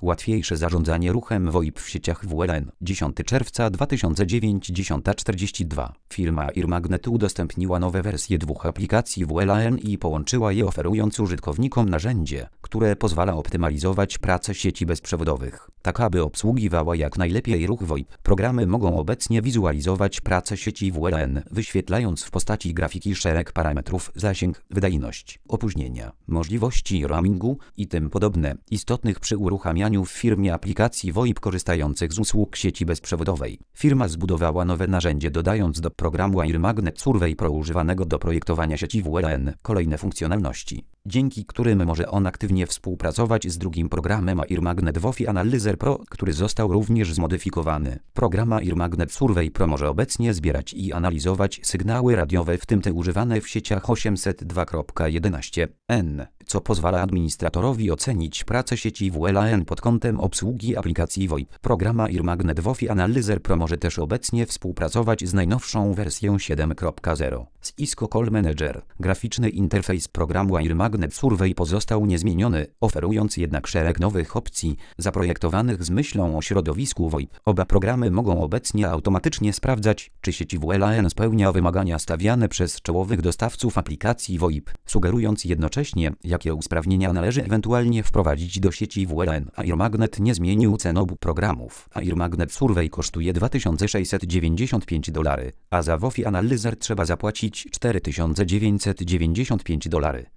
Łatwiejsze zarządzanie ruchem VoIP w sieciach WLAN. 10 czerwca 2009, 10:42. Firma Airmagnet udostępniła nowe wersje dwóch aplikacji WLAN i połączyła je, oferując użytkownikom narzędzie, które pozwala optymalizować pracę sieci bezprzewodowych, tak aby obsługiwała jak najlepiej ruch VoIP. Programy mogą obecnie wizualizować pracę sieci WLAN, wyświetlając w postaci grafiki szereg parametrów: zasięg, wydajność, opóźnienia, możliwości roamingu i tym podobne, istotnych przy uruchamianiu w firmie aplikacji VoIP korzystających z usług sieci bezprzewodowej. Firma zbudowała nowe narzędzie, dodając do programu Airmagnet Survey Pro używanego do projektowania sieci WLAN kolejne funkcjonalności, dzięki którym może on aktywnie współpracować z drugim programem Airmagnet WoFi Analyzer Pro, który został również zmodyfikowany. Program Airmagnet Survey Pro może obecnie zbierać i analizować sygnały radiowe, w tym te używane w sieciach 802.11n, co pozwala administratorowi ocenić pracę sieci WLAN pod kątem obsługi aplikacji VoIP. Program Airmagnet WoFi Analyzer Pro może też obecnie współpracować z najnowszą wersją 7.0 z Cisco Call Manager. Graficzny interfejs programu Airmagnet Survey pozostał niezmieniony, oferując jednak szereg nowych opcji zaprojektowanych z myślą o środowisku VoIP. Oba programy mogą obecnie automatycznie sprawdzać, czy sieć WLAN spełnia wymagania stawiane przez czołowych dostawców aplikacji VoIP, sugerując jednocześnie, jakie usprawnienia należy ewentualnie wprowadzić do sieci WLAN. Airmagnet nie zmienił cen obu programów. Airmagnet Survey kosztuje $2695, a za WoFi Analyzer trzeba zapłacić $4995.